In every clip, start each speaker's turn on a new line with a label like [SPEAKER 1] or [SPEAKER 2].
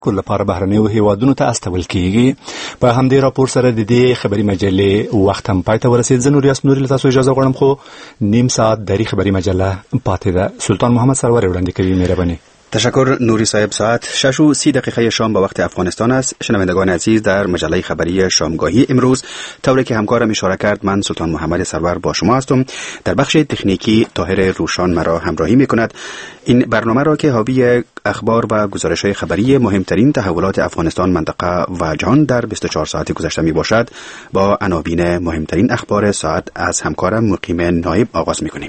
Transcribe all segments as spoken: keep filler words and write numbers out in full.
[SPEAKER 1] لپاره بهرنیو هیوادونو ته استول کیږي. په همدې راپور سره د دې خبري مجلې وخت هم پای ته ورسید. زه نور یاس نور تاسو اجازه غواړم خو نیم ساعت دری خبري مجله پاتې ده. سلطان محمد سرور وړاندې کوي. مهرباني.
[SPEAKER 2] تشکر نوری صاحب. ساعت شش و سی دقیقه شام به وقت افغانستان است. شنوندگان عزیز، در مجله خبری شامگاهی امروز طوری که همکارم اشاره کرد، من سلطان محمد سرور با شما هستم. در بخش تکنیکی طاهر روشان مرا همراهی میکند. این برنامه را که حاوی اخبار و گزارش‌های خبری مهمترین تحولات افغانستان، منطقه و جهان در بیست و چهار ساعت گذشته می باشد، با عناوین مهمترین اخبار ساعت از همکارم مقیم نایب آغاز میکنیم.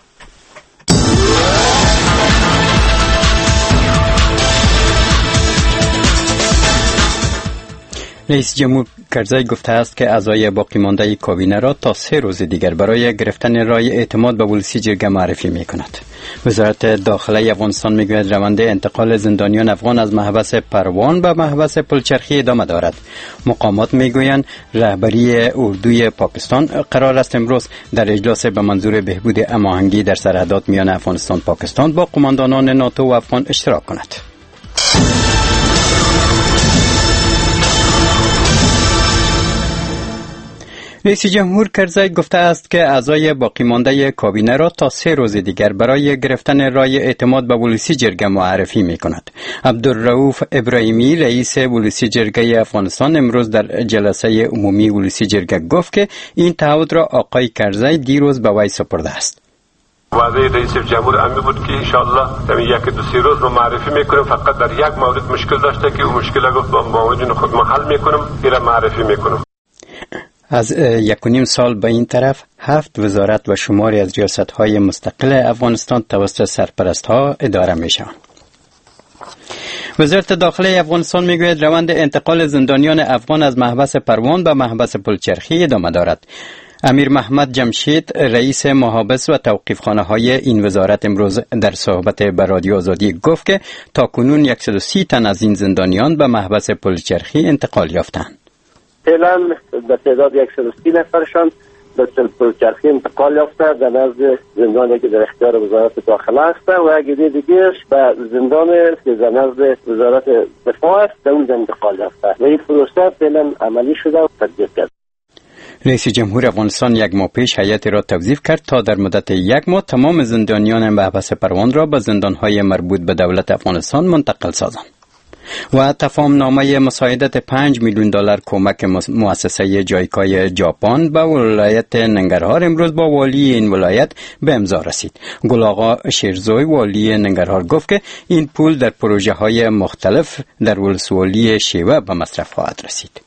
[SPEAKER 3] رئیس جمهور کرزی گفته است که اعضای باقی مانده کابینه را تا سه روز دیگر برای گرفتن رای اعتماد به ولسی جرگه معرفی می کند. وزارت داخله افغانستان می گوید روند انتقال زندانیان افغان از محبس پروان به محبس پلچرخی ادامه دارد. مقامات می گویند رهبری اردوی پاکستان قرار است امروز در اجلاس به منظور بهبود هماهنگی در سرحدات میان افغانستان پاکستان با قماندانان ناتو و افغان اشتراک کند. رئیس جمهور کرزی گفته است که اعضای باقی مانده کابینه را تا سه روز دیگر برای گرفتن رای اعتماد به ولسی جرگه معرفی می کند. عبدالرؤوف ابراهیمی رئیس ولسی جرگه افغانستان امروز در جلسه عمومی ولسی جرگه گفت که این تعهد را آقای کرزی دیروز به وی سپرده است.
[SPEAKER 4] وعده رئیس جمهور امی بود که انشاءالله در یک دو سه روز رو معرفی میکنم. فقط در یک مورد مشکل داشته که اون مشکل گفت با وجود خود ما حل میکنم، این را معرفی میکنم.
[SPEAKER 3] از یک و نیم سال به این طرف هفت وزارت و شماری از ریاست‌های مستقل افغانستان توسط سرپرست‌ها اداره می‌شوند. وزارت داخله افغانستان میگوید روند انتقال زندانیان افغان از محبس پروان به محبس پلچرخی ادامه دارد. امیر محمد جمشید رئیس محابس و توقیفخانه های این وزارت امروز در صحبت با رادیو آزادی گفت که تاکنون صد و سی تن از این زندانیان به محبس پلچرخی انتقال یافتند.
[SPEAKER 5] فعلا به تعداد صد و سی نفرشان به پلچرخی انتقال یافته در نزد زندانی که در اختیار وزارت داخله است و اگه دیگرش به زندان که در نزد وزارت دفاع است در اون انتقال یافته و این پروسه فعلا عملی شده و تطبیق کرده.
[SPEAKER 3] رئیس جمهور افغانستان یک ماه پیش هیئتی را توظیف کرد تا در مدت یک ماه تمام زندانیان محبس پروان را به زندانهای مربوط به دولت افغانستان منتقل سازند. و تفاهم نامه مساعدت پنج میلیون دلار کمک مؤسسه جایکای ژاپن به ولایت ننگرهار امروز با والی این ولایت به امضا رسید. گل آقا شیرزوی والی ننگرهار گفت که این پول در پروژه های مختلف در ولسوالی شیوه به مصرف خواهد رسید.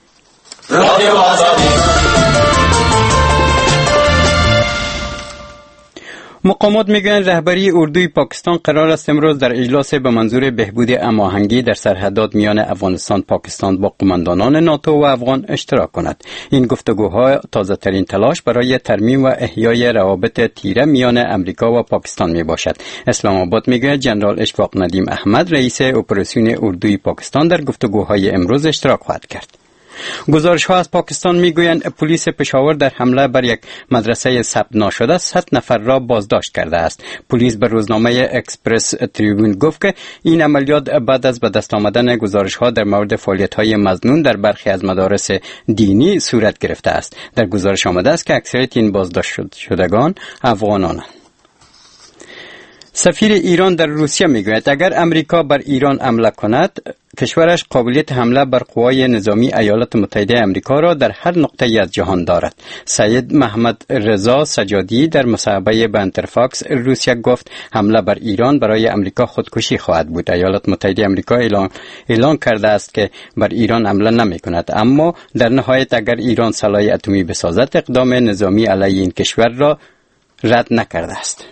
[SPEAKER 3] مقامات میگویند رهبری اردوی پاکستان قرار است امروز در اجلاس به منظور بهبود هماهنگی در سرحدات میان افغانستان پاکستان با قماندانان ناتو و افغان اشتراک کند. این گفتگوها تازه ترین تلاش برای ترمیم و احیای روابط تیره میان امریکا و پاکستان می باشد. اسلام آباد میگوید جنرال اشفاق ندیم احمد رئیس اپراسیون اردوی پاکستان در گفتگوهای امروز اشتراک خواهد کرد. گزارش ها از پاکستان میگویند پلیس پشاور در حمله بر یک مدرسه ثبت ناشده صد نفر را بازداشت کرده است. پلیس به روزنامه اکسپرس تریبون گفت که این عملیات بعد از به دست آمدن گزارش ها در مورد فعالیت های مظنون در برخی از مدارس دینی صورت گرفته است. در گزارش آمده است که اکثریت این بازداشت شدگان افغانانند. سفیر ایران در روسیه میگوید اگر امریکا بر ایران حمله کند کشورش قابلیت حمله بر قوای نظامی ایالات متحده امریکا را در هر نقطه‌ای از جهان دارد. سید محمد رضا سجادی در مصاحبه با انترفاکس روسیه گفت حمله بر ایران برای امریکا خودکشی خواهد بود. ایالات متحده امریکا اعلان, اعلان کرده است که بر ایران حمله نمی کند، اما در نهایت اگر ایران سلاح اتمی بسازد اقدام نظامی علیه این کشور را رد نکرده است.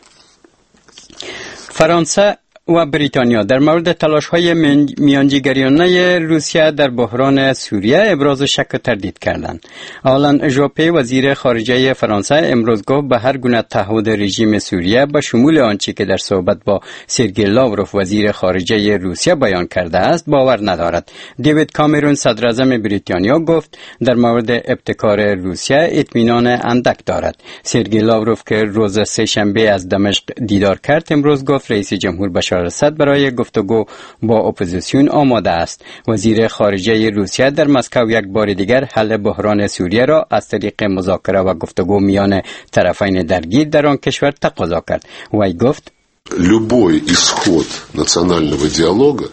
[SPEAKER 3] فرانسه و بریتانیا در مورد تلاش‌های میانجیگریانه روسیه در بحران سوریه ابراز شک و تردید کردند. آلان ژوپه وزیر خارجه فرانسه امروز گفت به هر گونه تعهد رژیم سوریه به شمول آنچه که در صحبت با سرگئی لاوروف وزیر خارجه روسیه بیان کرده است باور ندارد. دیوید کامرون صدر اعظم بریتانیا گفت در مورد ابتکار روسیه اطمینان اندک دارد. سرگئی لاوروف که روز سه شنبه از دمشق دیدار کرد امروز گفت رئیس جمهور بشار الاسد برای گفتگو با اپوزیسیون آماده است. وزیر خارجه روسیه در مسکو یک بار دیگر حل بحران سوریه را از طریق مذاکره و گفتگو میان طرفین درگیر در آن کشور تقاضا کرد. وی گفت
[SPEAKER 6] любой исход национального диалога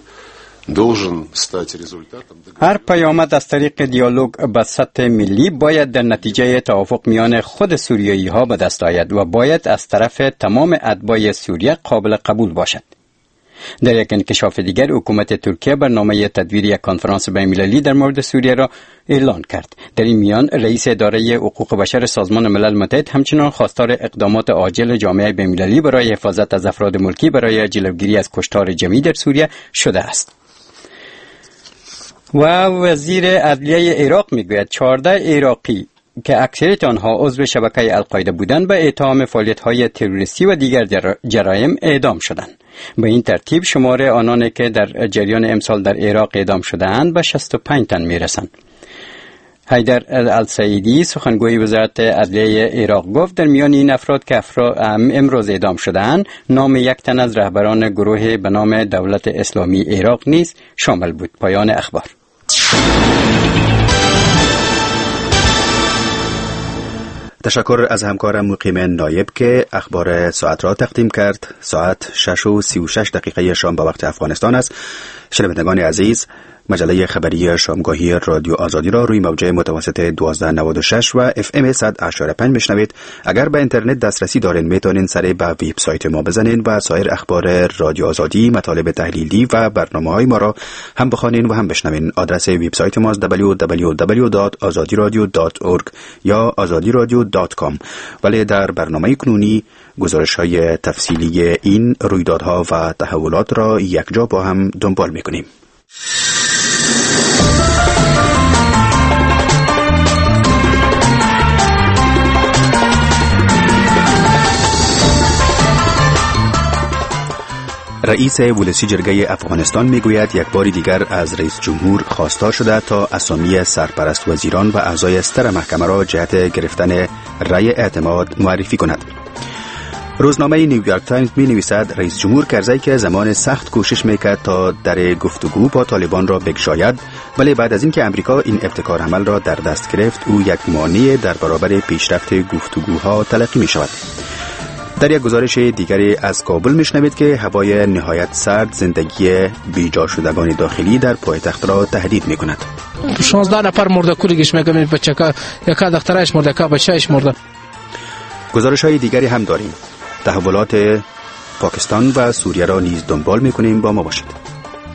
[SPEAKER 3] هر پیامد از طریق دیالوگ به سطح ملی باید در نتیجه توافق میان خود سوریایی ها به دست آید و باید از طرف تمام اتباع سوریه قابل قبول باشد. در یک انکشاف دیگر حکومت ترکیه برنامه تدویر یک کنفرانس بین‌المللی در مورد سوریه را اعلان کرد. در این میان رئیس اداره حقوق بشر سازمان ملل متحد همچنان خواستار اقدامات عاجل جامعه بین‌المللی برای حفاظت از افراد ملکی برای جلوگیری از کشتار جمعی در سوریه شده است. و وزیر عدلیه عراق میگوید چهارده عراقی که اکثریت آنها عضو شبکه القاعده بودند به اتهام فعالیت‌های تروریستی و دیگر جرایم اعدام شدند. به این ترتیب شمار آنان که در جریان امسال در عراق اعدام شده‌اند به شصت و پنج تن میرسند. حیدر السعیدی سخنگوی وزارت عدلیه عراق گفت در میان این افراد که امروز اعدام شده‌اند نام یک تن از رهبران گروه به نام دولت اسلامی عراق نیز شامل بود. پایان اخبار.
[SPEAKER 2] تشکر از همکارم مقیم نایب که اخبار ساعت را تقدیم کرد. ساعت شش و سی و شش دقیقه شام به وقت افغانستان است. شنوندگان عزیز، مجله خبری شامگاهی رادیو آزادی را روی موجه متوسط دوازده نود و شش و اف ام صد و هشت و پنج میشنوید. اگر به اینترنت دسترسی دارین میتونین سر به وبسایت ما بزنین و سایر اخبار رادیو آزادی، مطالب تحلیلی و برنامه‌های ما را هم بخوانین و هم بشنوین. آدرس وبسایت ما است دبلیو دبلیو دبلیو دات آزادی رادیو دات اورگ یا آزادی رادیو دات کام. ولی در برنامه کنونی گزارش‌های تفصیلی این رویدادها و تحولات را یکجا با هم دنبال می‌کنیم. رئیس ولسی جرگه افغانستان میگوید یک بار دیگر از رئیس جمهور خواستار شده تا اسامی سرپرست وزیران و اعضای ستر محکمه را جهت گرفتن رأی اعتماد معرفی کند. روزنامه نیویورک تایمز می نویسد رئیس جمهور کرزی که زمان سخت کوشش میکرد تا در گفتگو با طالبان را بگشاید، ولی بعد از اینکه امریکا این ابتکار عمل را در دست گرفت او یک مانع در برابر پیشرفت گفتگوها تلقی می شود. در یک گزارش دیگری از کابل میشنوید که هوای نهایت سرد زندگی بیجا شدگان داخلی در پایتخت را تهدید میکند.
[SPEAKER 7] شانزده نفر مرده، کلیگش میگم بچه‌ها، یکا دخترش مرده، کا بچه‌اش مرده.
[SPEAKER 2] گزارش های دیگری هم داریم. تحولات پاکستان و سوریه را نیز دنبال میکنیم. با ما باشید.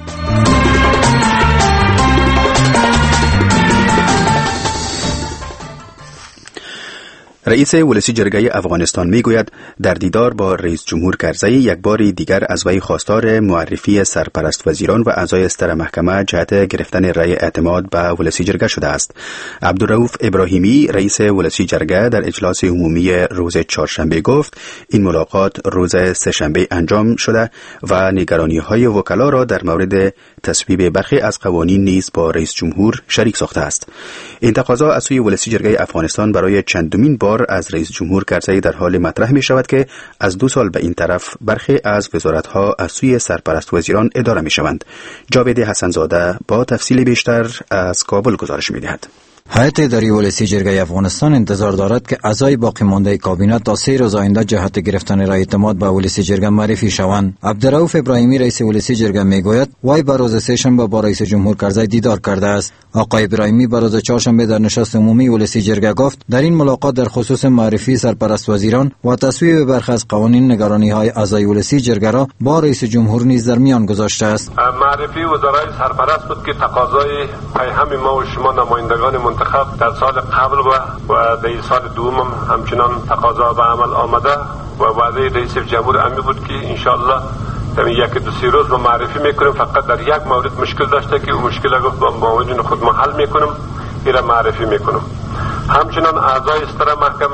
[SPEAKER 2] رئیس ولسی جرگه افغانستان میگوید در دیدار با رئیس جمهور کرزی یک بار دیگر از وی خواستار معرفی سرپرست وزیران و اعضای ستر محکمه جهت گرفتن رأی اعتماد به ولسی جرگه شده است. عبدالرؤوف ابراهیمی رئیس ولسی جرگه در اجلاس عمومی روز چهارشنبه گفت این ملاقات روز سه‌شنبه انجام شده و نگرانی‌های وکلا را در مورد تصویب برخی از قوانین نیز با رئیس جمهور شریک ساخته است. این تقاضا از سوی ولسی جرگه افغانستان برای چندمین بار از رئیس جمهور کرزی در حال مطرح می شود که از دو سال به این طرف برخی از وزارت‌ها از سوی سرپرست وزیران اداره می شوند. جاوید حسنزاده با تفصیل بیشتر از کابل گزارش می دهد.
[SPEAKER 8] هیئت اداری ولسی جرگه افغانستان انتظار دارد که اعضای باقی مانده کابینه تا سه روز آینده جهت گرفتن رأی اعتماد به ولسی جرگه معرفی شوند. عبدالرؤوف ابراهیمی رئیس ولسی جرگه میگوید وی به روز سه‌شنبه با رئیس جمهور کرزی دیدار کرده است. آقای ابراهیمی به روز چهارشنبه در نشست عمومی ولسی جرگه گفت در این ملاقات در خصوص معرفی سرپرست وزیران و تصویب برخی از قوانین نگرانی‌های اعضای ولسی جرگه را با رئیس جمهور نیز در میان گذاشته است.
[SPEAKER 4] معرفی وزرای سرپرست بود که تقاضای پیهم ما و شما نمایندگان منتخب در سال قبل و و در سال دوم هم همچنان تقاضا به عمل آمده و وعده رئیس جمهور امی بود که انشالله در یک دو سه روز ما معرفی میکنیم. فقط در یک مورد مشکل داشته که اون مشکل گفت با وجود خود ما حل میکنم، این را معرفی میکنم. همچنان اعضای ستر محکمه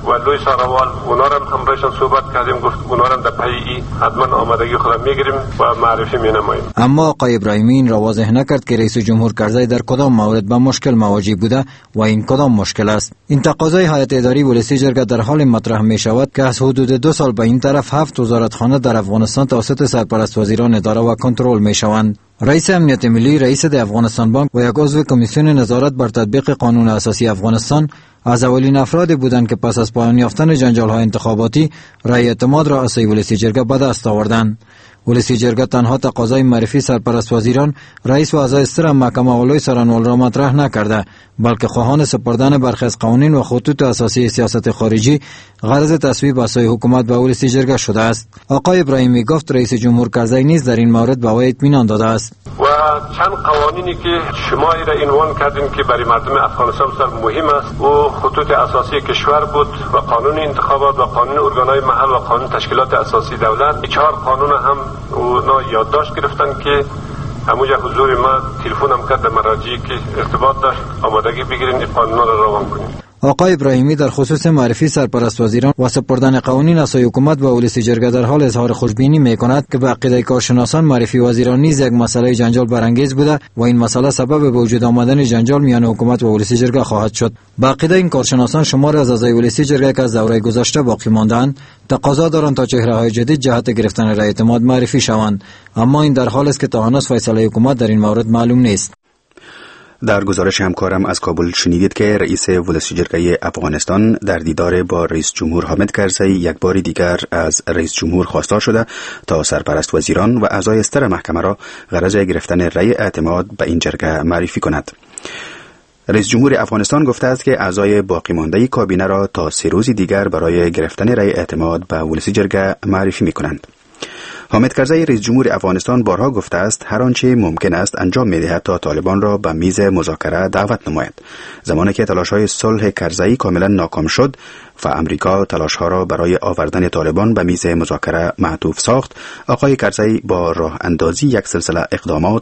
[SPEAKER 4] و لوی ساروال اونا را هم همراهشان صحبت کردیم، گفت اونا را در پی ای حتما آمادگی خود میگیریم و معرفی مینماییم.
[SPEAKER 8] اما آقای ابراهیمی این را واضح نکرد که رئیس جمهور کرزی در کدام مورد به مشکل مواجه بوده و این کدام مشکل است. این تقاضای هیئت اداری ولسی جرگه در حال مطرح می شود که از حدود دو سال به این طرف هفت وزارتخانه در افغانستان توسط سرپرست وزیران اداره و کنترل می شوند. رئیس امنیت ملی، رئیس د افغانستان بانک و یک عضو کمیسیون نظارت بر تطبیق قانون اساسی افغانستان از اولین افرادی بودند که پس از پایان یافتن جنجال‌های انتخاباتی رأی اعتماد را از سوی ولسی جرگه به دست آوردند. ولسی جرگه تنها تقاضای معرفی سرپرست وزیران، رئیس و اعضای ستر محکمه اولوی سرانوال را مطرح نکرده، بلکه خواهان سپردن برخی از قوانین و خطوط اساسی سیاست خارجی غرض تصویب از سوی حکومت به ولسی جرگه شده است. آقای ابراهیمی گفت رئیس جمهور کرزی نیز در این مورد به وی اطمینان داده است.
[SPEAKER 4] و چند قوانینی که شما را عنوان کردین که برای مردم افغانستان بسیار مهم است و خطوط اساسی کشور بود و قانون انتخابات و قانون ارگانهای محل و قانون تشکیلات اساسی دولت، چهار قانون هم اونا یادداشت گرفتن که همونجا حضور ما تلفن هم کرد مراجعی که ارتباط داشت آمادگی بگیرین این قانونا را روان کنین.
[SPEAKER 8] آقای ابراهیمی در خصوص معرفی سرپرست وزیران و سپردن قوانین از سوی حکومت و ولسی جرگه در حال اظهار خوشبینی می‌کند که به عقیده کارشناسان معرفی وزیران نیز یک مسئله جنجال برانگیز بوده و این مسئله سبب به وجود آمدن جنجال میان حکومت و ولسی جرگه خواهد شد. به عقیده این کارشناسان شمار از اعضای ولسی جرگه که از دوره گذشته باقی مانده‌اند تقاضا دارند تا چهره‌های جدید جهت گرفتن رأی اعتماد معرفی شوند، اما این در حالی است که تا هنوز فیصله حکومت در این مورد معلوم نیست.
[SPEAKER 2] در گزارش همکارم از کابل شنیدید که رئیس ولسی جرگه افغانستان در دیدار با رئیس جمهور حامد کرزی یک بار دیگر از رئیس جمهور خواستار شده تا سرپرست وزیران و اعضای ستر محکمه را غرض گرفتن رأی اعتماد به این جرگه معرفی کند. رئیس جمهور افغانستان گفته است که اعضای باقی مانده کابینه را تا سه روز دیگر برای گرفتن رأی اعتماد به ولسی جرگه معرفی می‌کنند. حامد کرزی رئیس جمهور افغانستان بارها گفته است هر آنچه ممکن است انجام می‌دهد تا طالبان را به میز مذاکره دعوت نماید. زمانی که تلاش‌های صلح کرزی کاملا ناکام شد و امریکا تلاش‌ها را برای آوردن طالبان به میز مذاکره معطوف ساخت، آقای کرزی با راه اندازی یک سلسله اقدامات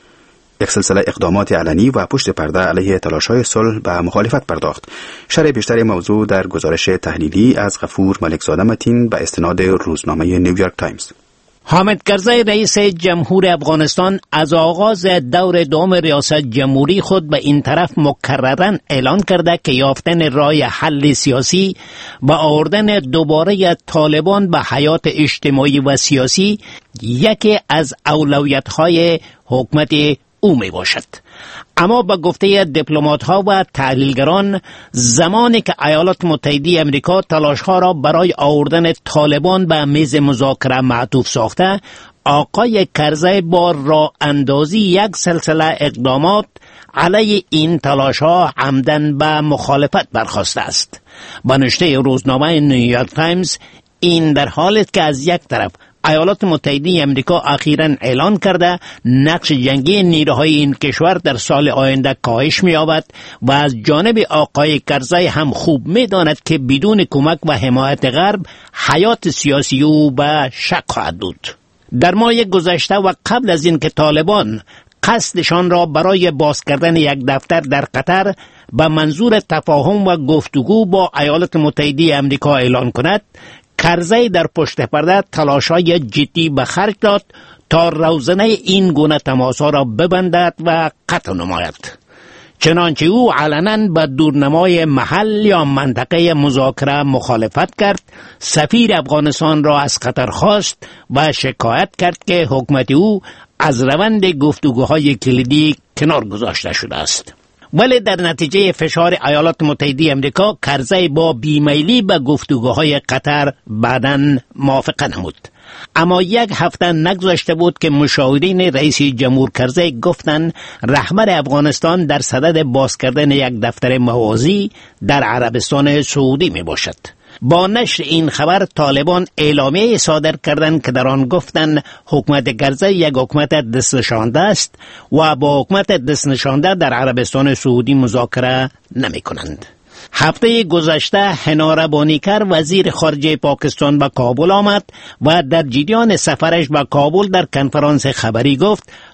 [SPEAKER 2] یک سلسله اقدامات علنی و پشت پرده علیه تلاش‌های صلح به مخالفت پرداخت. شرح بیشتر موضوع در گزارش تحلیلی از غفور ملکزاده متین به استناد روزنامه نیویورک تایمز.
[SPEAKER 9] حامد کرزی رئیس جمهور افغانستان از آغاز دور دوم ریاست جمهوری خود به این طرف مکرراً اعلان کرده که یافتن راه حل سیاسی و آوردن دوباره طالبان به حیات اجتماعی و سیاسی یکی از اولویت‌های حکومت او می باشد. اما با گفته دیپلمات‌ها و تحلیلگران زمانی که ایالات متحده آمریکا تلاش‌ها را برای آوردن طالبان به میز مذاکره معطوف ساخته، آقای کرزی با راه اندازی یک سلسله اقدامات علیه این تلاش‌ها عمدن به مخالفت برخاسته است. با نشریه روزنامه نیویورک تایمز این در حالی است که از یک طرف ایالات متحده آمریکا اخیراً اعلان کرده نقش جنگی نیروهای این کشور در سال آینده کاهش می‌یابد و از جانب آقای کرزی هم خوب می‌داند که بدون کمک و حمایت غرب حیات سیاسی او به شک خواهد بود. در ماه گذشته و قبل از این که طالبان قصدشان را برای باز کردن یک دفتر در قطر به منظور تفاهم و گفتگو با ایالات متحده آمریکا اعلان کند، کرزی در پشت پرده تلاش‌های جدی به خرج داد تا روزنه این گونه تماس‌ها را ببندد و قطع نماید. چنانچه او علنا به دورنمای محل یا منطقه مذاکره مخالفت کرد، سفیر افغانستان را از قطر خواست و شکایت کرد که حکومت او از روند گفتگوهای کلیدی کنار گذاشته شده است. ولی در نتیجه فشار ایالات متحده آمریکا، کرزی با بیمیلی به گفتگوهای قطر بعداً موافقت نمود. اما یک هفته نگذشته بود که مشاورین رئیس جمهور کرزی گفتند رهبر افغانستان در صدد باز کردن یک دفتر موازی در عربستان سعودی می باشد. با نشر این خبر طالبان اعلامیه صادر کردند که در آن گفتند حکومت کرزی یک حکومت دست نشانده است و با حکومت دست نشانده در عربستان سعودی مذاکره نمی کنند. هفته گذشته هنا ربانیکر وزیر خارجه پاکستان به کابل آمد و در جریان سفرش به کابل در کنفرانس خبری گفت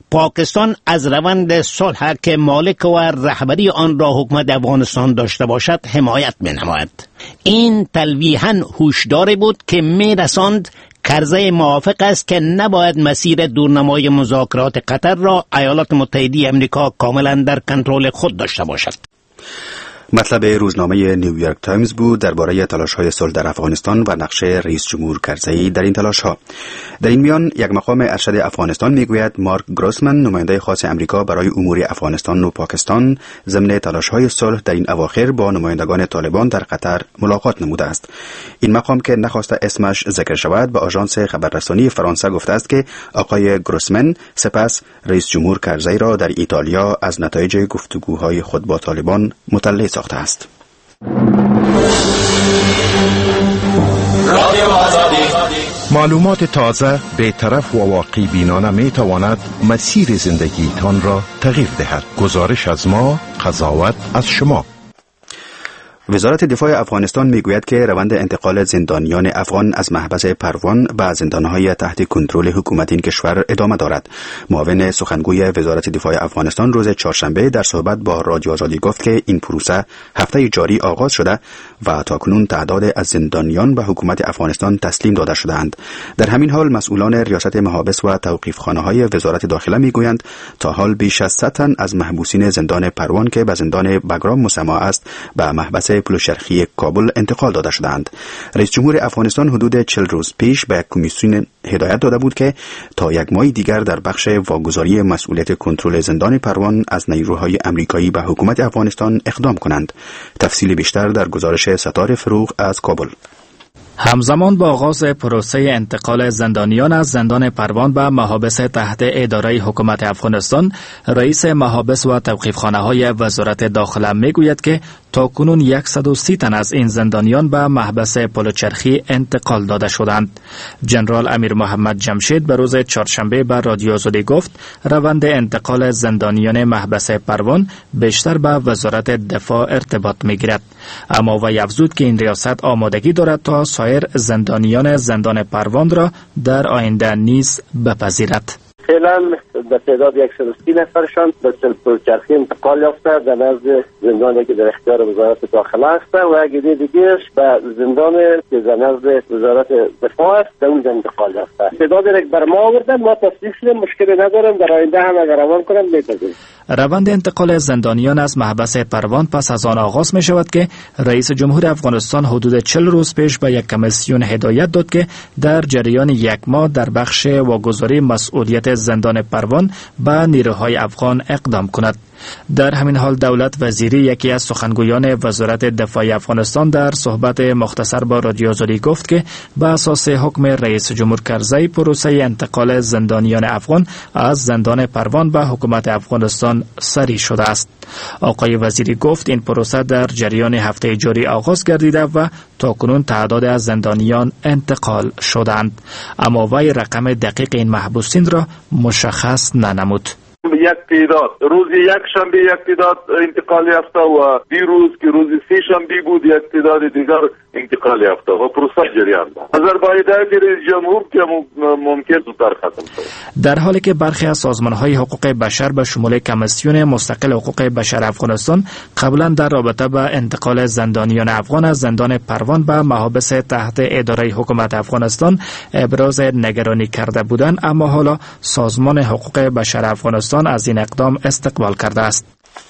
[SPEAKER 9] پاکستان از روند صلح که مالک و رهبری آن را حکومت افغانستان داشته باشد حمایت می‌نماید. این تلویحاً هشداری بود که می‌رساند کرزی موافق است که نباید مسیر دورنمای مذاکرات قطر را ایالات متحده آمریکا کاملا در کنترل خود داشته باشد.
[SPEAKER 2] مطلب روزنامه نیویورک تایمز بود درباره تلاش‌های صلح در افغانستان و نقش رئیس جمهور کرزی در این تلاش‌ها. در این میان یک مقام ارشد افغانستان میگوید مارک گروسمن نماینده خاص امریکا برای امور افغانستان و پاکستان ضمن تلاش‌های صلح در این اواخر با نمایندگان طالبان در قطر ملاقات نموده است. این مقام که نخواسته اسمش ذکر شود به آژانس خبررسانی فرانسه گفته است که آقای گروسمن سپس رئیس جمهور کرزی را در ایتالیا از نتایج گفتگوهای خود با طالبان مطلع ساخته است.
[SPEAKER 10] معلومات تازه، بی‌طرف و واقعی بینانه می تواند مسیر زندگی تان را تغییر دهد. گزارش از ما، قضاوت از شما.
[SPEAKER 2] وزارت دفاع افغانستان میگوید که روند انتقال زندانیان افغان از محبس پروان به زندانهای تحت کنترل حکومت این کشور ادامه دارد. معاون سخنگوی وزارت دفاع افغانستان روز چهارشنبه در صحبت با رادیو آزادی گفت که این پروسه هفته جاری آغاز شده و تاکنون تعداد از زندانیان به حکومت افغانستان تسلیم داده شده‌اند. در همین حال مسئولان ریاست محابس و توقیفخانه‌های وزارت داخله میگویند تا حال بیش از صد تن از محبوسین زندان پروان که به زندان بگرام مسما است به محبس پلوشرخی کابل انتقال داده شدند. رئیس جمهور افغانستان حدود چهل روز پیش به کمیسیون هدایت داده بود که تا یک ماه دیگر در بخش واگذاری مسئولیت کنترل زندان پروان از نیروهای آمریکایی به حکومت افغانستان اقدام کنند. تفصیل بیشتر در گزارش ستاره فروغ از کابل.
[SPEAKER 11] همزمان با آغاز پروسه انتقال زندانیان از زندان پروان به محابس تحت اداره حکومت افغانستان، رئیس محابس و توقیفخانه‌های وزارت داخله میگوید که تاکنون صد و سی تن از این زندانیان به محبس پلوچرخی انتقال داده شدند. جنرال امیر محمد جمشید به روز چهارشنبه به رادیو آزادی گفت روند انتقال زندانیان محبس پروان بیشتر به وزارت دفاع ارتباط میگیرد، اما وی افزود که این ریاست آمادگی دارد تا سایر زندانیان زندان پروان را در آینده نیز بپذیرد.
[SPEAKER 5] فعلا به تعداد صد و سی نفرشان به پلوچرخی انتقال یافته در نزد زندانی که در اختیار وزارت داخله است و اگه دیگرش به زندان که در نزد وزارت دفاع است در اونجا انتقال یافته. تعداد یک بر ما آوردن، ما تصدیق شدیم، مشکلی ندارم، در آینده هم اگر روان کنم می‌پذیریم.
[SPEAKER 11] روند انتقال زندانیان از محبس پروان پس از آن آغاز می شود که رئیس جمهور افغانستان حدود چهل روز پیش به یک کمیسیون هدایت داد که در جریان یک ماه در بخش واگذاری مسئولیت زندان پروان به نیروهای افغان اقدام کند. در همین حال دولت وزیری، یکی از سخنگویان وزارت دفاع افغانستان، در صحبت مختصر با رادیو آزادی گفت که به اساس حکم رئیس جمهور کرزی پروسه انتقال زندانیان افغان از زندان پروان به حکومت افغانستان سری شده است. آقای وزیری گفت این پروسه در جریان هفته جاری آغاز گردیده و تاکنون تعداد از زندانیان انتقال شدند، اما وی رقم دقیق این محبوسین را مشخص ننمود.
[SPEAKER 12] یک تعداد روز یک شنبه یک تعداد انتقال یافته و دیروز که روز سه شنبه بود یک تعداد دیگر انتقال یافته و پروسه جریان است. از هدایت رئیس جمهور که ممکن زودتر ختم شود.
[SPEAKER 11] در حالی که برخی از سازمان‌های حقوق بشر به شمول کمیسیون مستقل حقوق بشر افغانستان قبلا در رابطه با انتقال زندانیان افغان از زندان پروان به محابس تحت اداره حکومت افغانستان ابراز نگرانی کرده بودند، اما حالا سازمان حقوق بشر افغانستان از این اقدام استقبال کرده است.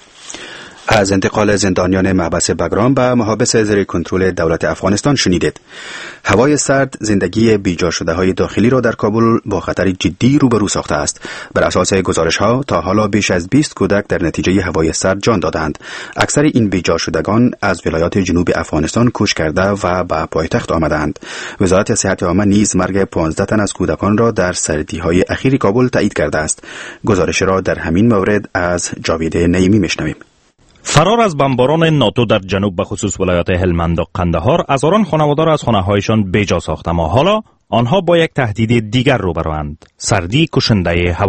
[SPEAKER 2] از انتقال زندانیان محبس بگرام به محابس زیر کنترل دولت افغانستان شنیدید. هوای سرد زندگی بیجا شده های داخلی را در کابل با خطر جدی روبرو ساخته است. بر اساس گزارش ها تا حالا بیش از بیست کودک در نتیجه هوای سرد جان دادند. اکثر این بیجا شدگان از ولایات جنوب افغانستان کوچ کرده و به پایتخت آمدند. وزارت صحت عامه نیز مرگ پانزده تن از کودکان را در سردی های اخیر کابل تایید کرده است. گزارش را در همین مورد از جاوید نعیمی میشنویم.
[SPEAKER 13] فرار از بمباران ناتو در جنوب به خصوص ولایات هلمند و قندهار هزاران خانواده را از خانه‌هایشان بیجا ساخت، اما حالا آنها با یک تهدید دیگر روبروند: سردی کشنده هوا.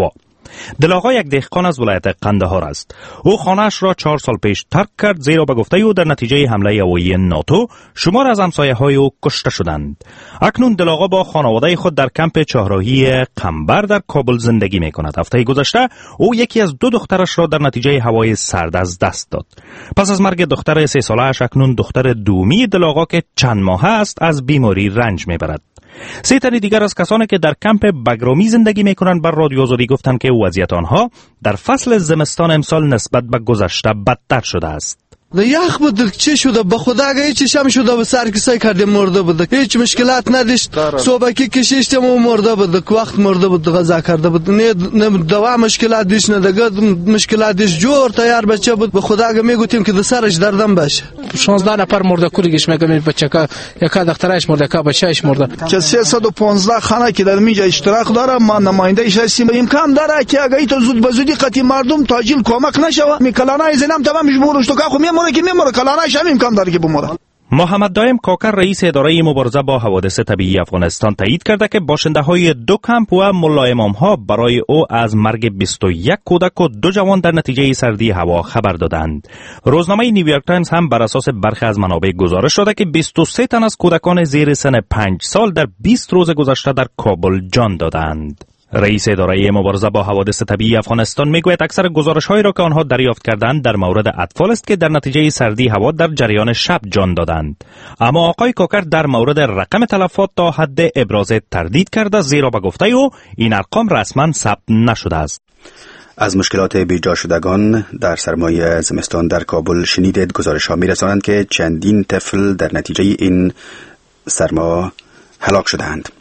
[SPEAKER 13] دلاغا یک دهقان از ولایت قندهار است. او خانه‌اش را چهار سال پیش ترک کرد زیرا به گفته او در نتیجه حمله هوایی ناتو شمار از همسایه‌های او کشته شدند. اکنون دلاغا با خانواده خود در کمپ چهارراهی قنبر در کابل زندگی می‌کند. هفته گذشته او یکی از دو دخترش را در نتیجه هوای سرد از دست داد. پس از مرگ دختر سه ساله‌اش اکنون دختر دومی دلاغا که چند ماهه است از بیماری رنج می‌برد. سه تن دیگر از کسانی که در کمپ بگرامی زندگی میکنند بر رادیو آزادی گفتند که وضعیت آنها در فصل زمستان امسال نسبت به گذشته بدتر شده است.
[SPEAKER 14] یخ بود چه شده به خدا اگه چشم شده به سر کسای کرده مرده بود، هیچ مشکلات نداشت. صبح که کشیشتم و مرده بود، وقت مرده بود غذا کرده بود، نه دوا مشکلات داشت، نه دیگه مشکلات داشت. جور تیار بچه بود، به خدا اگه میگفتیم که سرش دردم باشه.
[SPEAKER 7] شانزده نفر مرده کلیگش میگم بچه که یکا دخترش مرده که بچهش مرده.
[SPEAKER 15] که سیصد و پانزده خانه که در اینجا اشتراک داره، ما نماینده ایش هستیم. امکان داره که اگه تو زود به زودی قطعی مردم تاجیل کمک نشوه میکلانای زنم تمامش بورش تو که خو میمونه که میمونه کلانایش هم امکان داره که بمونه.
[SPEAKER 13] محمد دائم کاکر رئیس اداره مبارزه با حوادث طبیعی افغانستان تایید کرده که باشنده های دو کمپ و ملا امام ها برای او از مرگ بیست و یک کودک و دو جوان در نتیجه سردی هوا خبر دادند. روزنامه نیویورک تایمز هم بر اساس برخی از منابع گزارش داده که بیست و سه تن از کودکان زیر سن پنج سال در بیست روز گذشته در کابل جان دادند. رئیس اداره مبارزه با حوادث طبیعی افغانستان میگوید اکثر گزارش‌هایی را که آنها دریافت کردند در مورد اطفال است که در نتیجه سردی هوا در جریان شب جان دادند. اما آقای کاکر در مورد رقم تلفات تا حد ابراز تردید کرده زیرا به گفته او این ارقام رسما ثبت نشده است.
[SPEAKER 2] از مشکلات بیجا شدگان در سرمای زمستان در کابل شنیدید. گزارش‌ها می‌رسانند که چندین طفل در نتیجه این سرما هلاک شدند.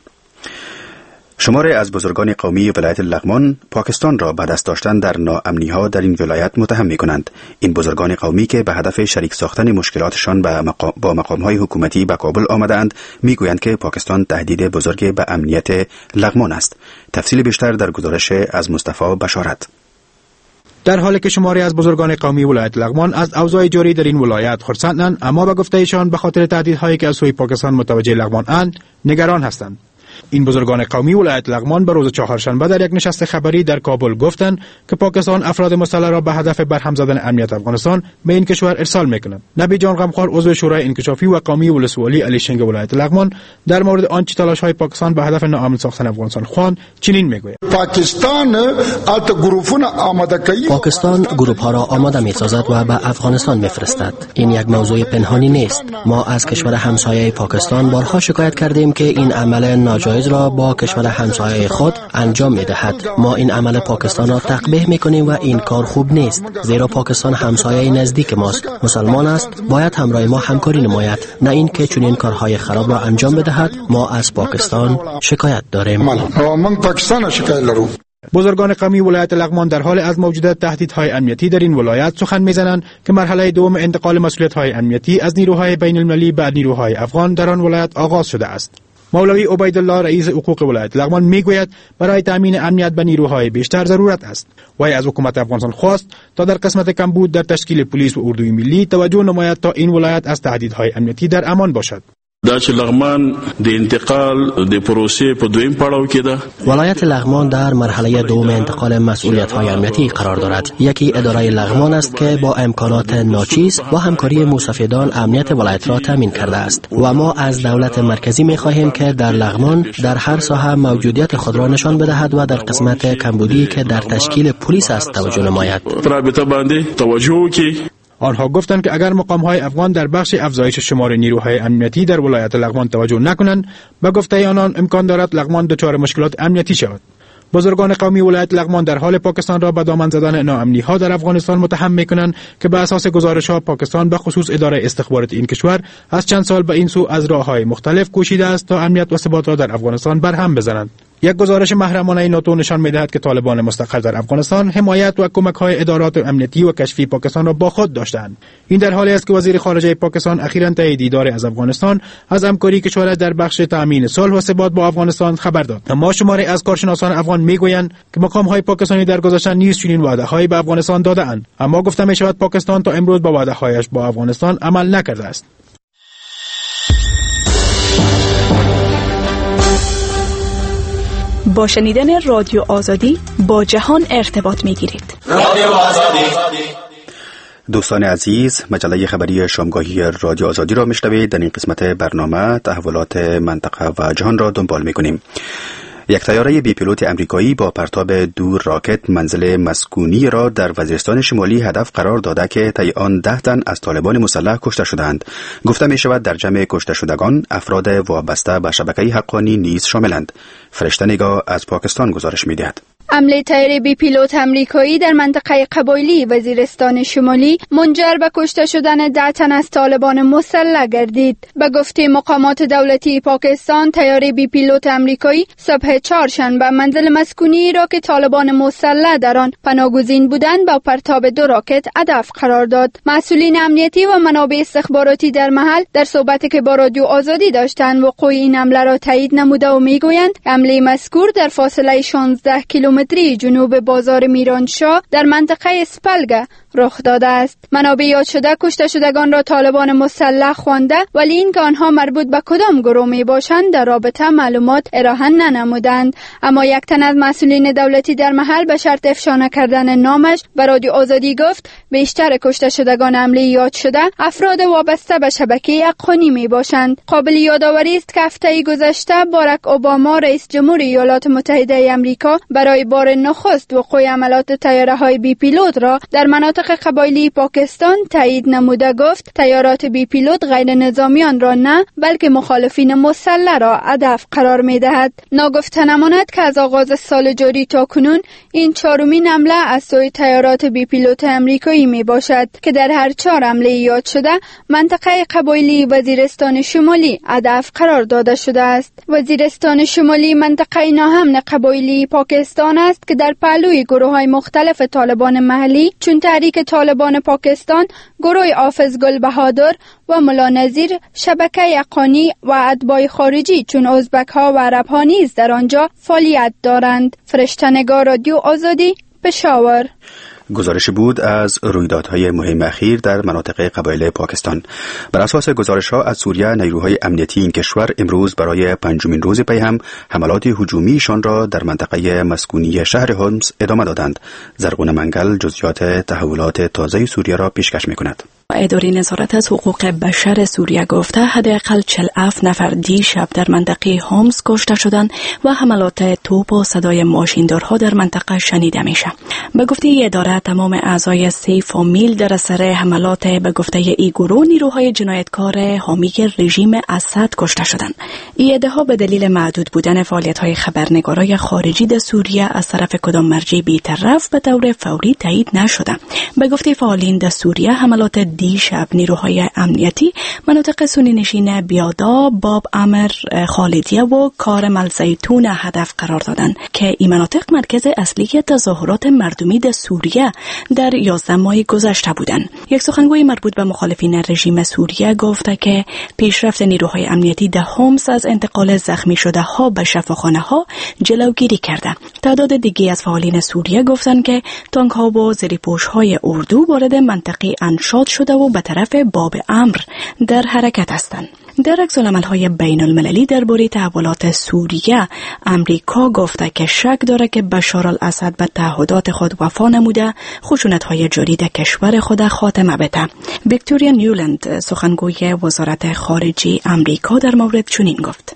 [SPEAKER 2] شماری از بزرگان قومی ولایت لغمان پاکستان را به دست داشتن در ناامنی‌ها در این ولایت متهم می‌کنند. این بزرگان قومی که به هدف شریک ساختن مشکلاتشان با مقام با مقام‌های حکومتی به کابل آمدند می‌گویند که پاکستان تهدید بزرگ به امنیت لغمان است. تفصیل بیشتر در گزارش از مصطفی بشارت.
[SPEAKER 16] در حالی که شماری از بزرگان قومی ولایت لغمان از اوضاع جاری در این ولایت خرسندند، اما به گفته ایشان به خاطر تهدیدهایی که از سوی پاکستان متوجه لغمان اند نگران هستند. این بزرگان قومی ولایت لغمان به روز چهارشنبه در یک نشست خبری در کابل گفتند که پاکستان افراد مسلح را به هدف برهم زدن امنیت افغانستان به این کشور ارسال می‌کند. نبی جان غمخوار عضو شورای انکشافی و قومی ولسوالی علی شنگ ولایت لغمان در مورد آنچه تلاش‌های پاکستان به هدف ناامن ساختن افغانستان خواند چنین میگوید:
[SPEAKER 17] پاکستان البته گروه‌ها آماده کوي
[SPEAKER 18] پاکستان گروه‌ها را آماده می‌سازد و به افغانستان می‌فرستد. این یک موضوع پنهانی نیست. ما از کشور همسایه پاکستان بارها شکایت کردیم که این عمل ناجایز را با کشور همسایه خود انجام می‌دهد. ما این عمل پاکستان را تقبیح می‌کنیم و این کار خوب نیست، زیرا پاکستان همسایه نزدیک ماست، مسلمان است، باید همراه ما همکاری نماید، نه اینکه چنین کارهای خراب را انجام بدهد. ما از پاکستان شکایت داریم.
[SPEAKER 17] من پاکستان شکایت دارم.
[SPEAKER 16] بزرگان قومی ولایت لغمان در حال از موجودیت تهدیدهای امنیتی در این ولایت سخن می‌زنند که مرحله دوم انتقال مسئولیت‌های امنیتی از نیروهای بین‌المللی به نیروهای افغان در آن ولایت آغاز شده است. مولوی عبیدالله رئیس حقوق ولایت لغمان میگوید برای تامین امنیت به نیروهای بیشتر ضرورت است. وی از حکومت افغانستان خواست تا در قسمت کمبود در تشکیل پلیس و اردوی ملی توجه نماید تا این ولایت از تهدیدهای امنیتی در امان باشد.
[SPEAKER 19] دا چې لغمان د انتقال د پروسې په دویم پړاو کې ده.
[SPEAKER 18] ولایت لغمان در مرحله دوم انتقال مسئولیت‌های امنیتی قرار دارد. یکی اداره لغمان است که با امکانات ناچیز با همکاری موسفیدان امنیت ولایت را تامین کرده است و ما از دولت مرکزی می‌خواهیم که در لغمان در هر ساحه موجودیت خود را نشان بدهد و در قسمت کمبودی که در تشکیل پلیس است توجه نماید.
[SPEAKER 19] رابطه باندې توجه وکړي.
[SPEAKER 16] آنها گفتند که اگر مقام‌های افغان در بخش افزایش شمار نیروهای امنیتی در ولایت لغمان توجه نکنند، به گفته آنان امکان دارد لغمان دچار مشکلات امنیتی شود. بزرگان قومی ولایت لغمان در حال پاکستان را به دامن زدن ناامنی‌ها در افغانستان متهم می‌کنند که به اساس گزارش‌ها پاکستان به خصوص اداره استخبارات این کشور از چند سال به این سو از راه‌های مختلف کوشیده است تا امنیت و ثبات را در افغانستان برهم بزنند. یک گزارش محرمانه ناتو نشان می‌دهد که طالبان مستقر در افغانستان حمایت و کمک‌های ادارات امنیتی و کشفی پاکستان را با خود داشتند. این در حالی است که وزیر خارجه پاکستان اخیراً تایید دیدار از افغانستان از همکاری کشور در بخش تامین صلح و ثبات با افغانستان خبر داد. اما شماری از کارشناسان افغان می‌گویند که مقام‌های پاکستانی در گذشته نیز چنین وعده‌هایی به افغانستان داده‌اند، اما گفته می‌شود پاکستان تا امروز به وعده‌هایش با افغانستان عمل نکرده است.
[SPEAKER 20] با شنیدن رادیو آزادی با جهان ارتباط میگیرید.
[SPEAKER 2] رادیو آزادی. دوستان عزیز، مجله خبری شامگاهی رادیو آزادی را میشنوید. در این قسمت برنامه تحولات منطقه و جهان را دنبال میکنیم. یک طیاره بی پیلوت امریکایی با پرتاب دور راکت منزل مسکونی را در وزیرستان شمالی هدف قرار داده که طی آن ده تن از طالبان مسلح کشته شدند. گفته می شود در جمع کشته شدگان افراد وابسته به شبکه حقانی نیز شاملند. فرشته نگاه از پاکستان گزارش می دهد.
[SPEAKER 21] حمله طیاره بی پیلوت امریکایی در منطقه قبایلی وزیرستان شمالی منجر به کشته شدن ده تن از طالبان مسلح گردید. به گفته مقامات دولتی پاکستان، طیاره بی پیلوت امریکایی صبح چهارشنبه منزل مسکونی را که طالبان مسلح در آن پناهگزین بودند با پرتاب دو راکت هدف قرار داد. مسئولین امنیتی و منابع استخباراتی در محل در صحبتی که با رادیو آزادی داشتند وقوع این حمله را تایید نموده و میگویند حمله مذکور در فاصله شانزده کیلومتری جنوب بازار میرانشاه در منطقه اسپلگه رخ داده است. منابع یاد شده کشته شدگان را طالبان مسلح خوانده، ولی اینکه آنها مربوط به کدام گروه می باشند در رابطه معلومات ارائه ننمودند. اما یک تن از مسئولین دولتی در محل به شرط افشا نکردن نامش به رادیو آزادی گفت بیشتر کشته شدگان حمله یاد شده افراد وابسته به شبکه حقانی می باشند. قابل یادآوری است که هفته گذشته باراک اوباما رئیس جمهور ایالات متحده آمریکا برای بار نخست وقوع حملات طیاره‌های بی پیلوت را در مناطق قبایلی پاکستان تایید نموده گفت طیارات بی پیلوت غیر نظامیان را نه بلکه مخالفین مسلح را هدف قرار می دهد. ناگفته نماند که از آغاز سال جاری تا کنون این چهارمین حمله از سوی طیارات بی پیلوت امریکایی می باشد که در هر چهار حمله یاد شده منطقه قبایلی وزیرستان شمالی هدف قرار داده شده است. وزیرستان شمالی منطقه ناامن قبایلی پاکستان است که در پهلوی گروه‌های مختلف طالبان محلی چون تحریک طالبان پاکستان، گروه حافظ گل بهادر و ملا نذیر، شبکه حقانی و اتباع خارجی چون ازبک ها و عرب ها نیز در آنجا فعالیت دارند. فرشته نگاه، رادیو آزادی، پشاور.
[SPEAKER 2] گزارش بود از رویدادهای مهم اخیر در مناطق قبایل پاکستان. بر اساس گزارش‌ها از سوریه، نیروهای امنیتی این کشور امروز برای پنجمین روز پی هم حملات هجومیشان را در منطقه مسکونی شهر هومس ادامه دادند. زرغون منگل جزئیات تحولات تازه سوریه را پیشکش می‌کند.
[SPEAKER 20] اداره نظارت از حقوق بشر سوریه گفته حداقل چهل و هفت نفر دیشب در منطقه هومس کشته شدند و حملات توپ و صدای ماشیندارها در منطقه شنیده میشه. به گفته اداره تمام اعضای سه فامیل در اثر حملات به گفته ای گروه نیروهای جنایتکار حامی رژیم اسد کشته شدند. این ادعاها به دلیل محدود بودن فعالیت‌های خبرنگارای خارجی در سوریه از طرف کدام مرجع بی‌طرف به طور فوری تایید نشده. به گفته فعالین در سوریه حملات دیشب نیروهای امنیتی مناطق سنی نشین بیادا، باب امر خالدیه و کارم الزیتون هدف قرار دادند که این مناطق مرکز اصلی تظاهرات مردمی در سوریه در یازده ماه گذشته بودند. یک سخنگوی مربوط به مخالفین رژیم سوریه گفته که پیشرفت نیروهای امنیتی در هومس از انتقال زخمی شده ها به شفاخانه ها جلوگیری کرده. تعداد دیگه از فعالین سوریه گفتند که تانک ها و زیرپوش های اردو وارد منطقه انشاد شده و به طرف باب امر در حرکت هستند. در عکس‌العمل‌های بین المللی درباره تحولات سوریه، امریکا گفته که شک داره که بشار الاسد به تعهدات خود وفا نموده خشونت‌های جاری در کشور خود خاتمه بده. ویکتوریا نیولند سخنگوی وزارت خارجه امریکا در مورد چنین گفت: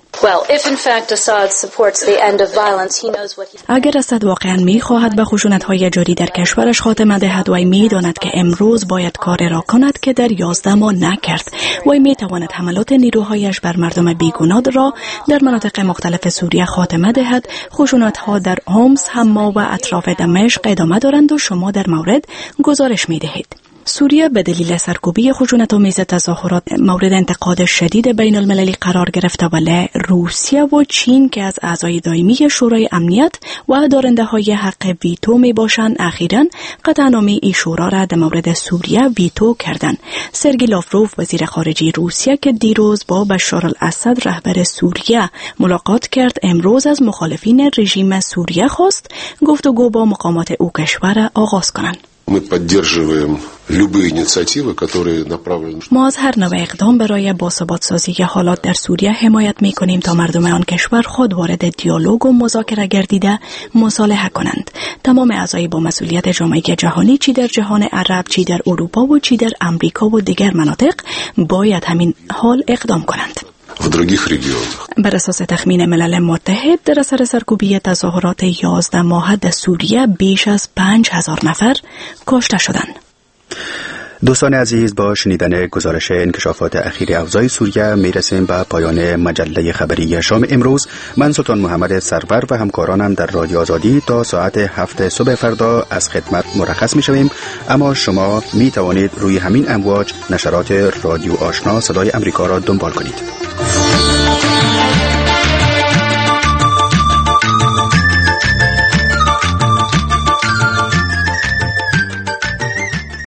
[SPEAKER 20] اگر اسد واقعا می‌خواهد به خشونت‌های جاری در کشورش خاتمه دهد و می‌داند که امروز باید کار را کند که در یازده ماه نکرد و می‌تواند حملات نیروهایش بر مردم بیگناه را در مناطق مختلف سوریه خاتمه دهد، خشونت‌ها در هومس، حما و اطراف دمشق ادامه دارند و شما در مورد گزارش می‌دهید. سوریه به دلیل سرکوبی خشونت‌آمیز تظاهرات مورد انتقاد شدید بین المللی قرار گرفته، ولی روسیه و چین که از اعضای دائمی شورای امنیت و دارنده های حق ویتو می باشند اخیراً قطعنامه ای شورا را در مورد سوریه ویتو کردند. سرگی لاوروف وزیر خارجه روسیه که دیروز با بشار الاسد رهبر سوریه ملاقات کرد، امروز از مخالفین رژیم سوریه خواست گفتگو با مقامات او کشور آغاز کنند.
[SPEAKER 6] Мы поддерживаем
[SPEAKER 20] ما از هر نوع اقدام برای باثبات سازی حالات در سوریه حمایت می کنیم تا مردم آن کشور خود وارد دیالوگ و مذاکره گردیده مصالحه کنند. تمام اعضای با مسئولیت جامعه جهانی، چی در جهان عرب، چی در اروپا و چی در امریکا و دیگر مناطق، باید همین حال اقدام کنند. بر اساس تخمین ملل متحد، در اثر سرکوبی تظاهرات یازده ماهه در سوریه بیش از پنج هزار نفر کشته شدند.
[SPEAKER 2] دوستان عزیز، با شنیدن گزارش انکشافات اخیر اوضاع سوریه میرسیم به پایان مجله خبری شام امروز. من سلطان محمد سرور و همکارانم در رادیو آزادی تا ساعت هفت صبح فردا از خدمت مرخص می شویم، اما شما می توانید روی همین امواج نشرات رادیو آشنا صدای امریکا را دنبال کنید.